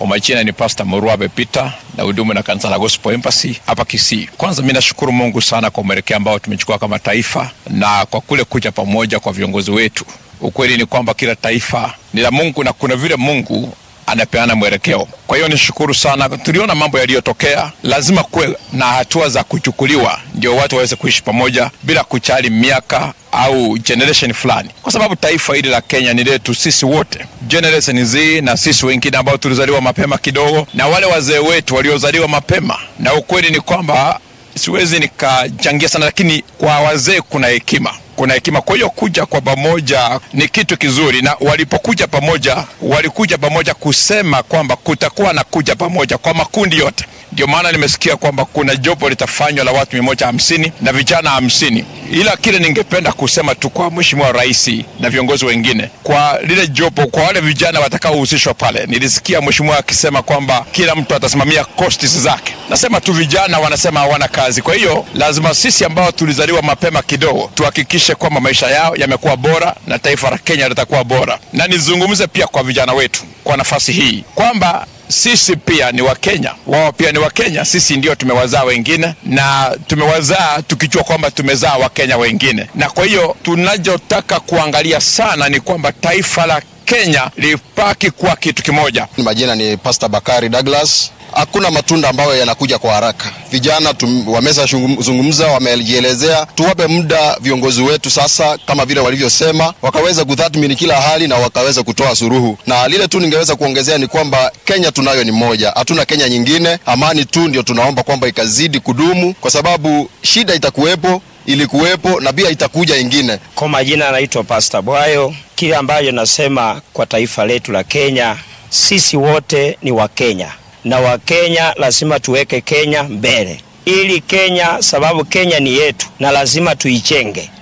Kwa majina ni Pastor Muruabe Peter na hudumu na kanisa la Gospel Embassy hapa Kisii. Kwanza mimi nashukuru Mungu sana kwa mwelekeo ambao tumechukua kama taifa na kwa kule kuja pamoja kwa viongozi wetu. Ukweli ni kwamba kila taifa ni la Mungu na kuna vile Mungu anapeana mwelekeo. Kwa hiyo nishukuru sana. Tuliona mambo yaliyotokea, lazima kuwe na hatua za kuchukuliwa ndio watu waweze kuishi pamoja bila kuchali miaka au generation fulani. Kwa sababu taifa hili la Kenya ni letu sisi wote. Generation Z na sisi wengine ambao tulizaliwa mapema kidogo na wale wazee wetu waliozaliwa mapema. Na ukweli ni kwamba siwezi nikachangia sana, lakini kwa wazee kuna hekima. Kwa hiyo kuja kwa pamoja ni kitu kizuri, na walipokuja pamoja walikuja pamoja kusema kwamba kutakuwa na kuja pamoja kwa makundi yote. Ndio maana nimesikia kwamba kuna jopo litafanywa la watu 150 na vijana 50. Ila kile ningependa kusema tu kwa Mheshimiwa Rais na viongozi wengine, kwa lile jopo, kwa wale vijana watakaohusishwa pale, nilisikia Mheshimiwa akisema kwamba kila mtu atasimamia costs zake. Nasema tu vijana wanasema hawana kazi. Kwa hiyo lazima sisi ambao tulizaliwa mapema kidogo tuhakikishe kwamba maisha yao yamekuwa bora na taifa la Kenya litakuwa bora. Na nizungumze pia kwa vijana wetu kwa nafasi hii kwamba sisi pia ni Wakenya, wao pia ni Wakenya. Sisi ndio tumewazaa wengine na tumewazaa tukijua kwamba tumezaa Wakenya wengine. Na kwa hiyo tunachotaka kuangalia sana ni kwamba taifa la Kenya lipaki kwa kitu kimoja. Majina ni Pastor Bakari Douglas. Hakuna matunda ambayo yanakuja kwa haraka. Vijana wameza zungumza, wamejielezea. Tuwape muda viongozi wetu sasa, kama vile walivyosema, wakaweza kutathmini kila hali na wakaweza kutoa suluhu. Na lile tu ningeweza kuongezea ni kwamba Kenya tunayo ni moja, hatuna Kenya nyingine. Amani tu ndio tunaomba kwamba ikazidi kudumu, kwa sababu shida itakuwepo, ilikuwepo na pia itakuja ingine. Kwa majina anaitwa Pastor Bwayo. Kile ambacho nasema kwa taifa letu la Kenya, sisi wote ni Wakenya. Na Wakenya lazima tuweke Kenya mbele. Ili Kenya, sababu Kenya ni yetu na lazima tuichenge.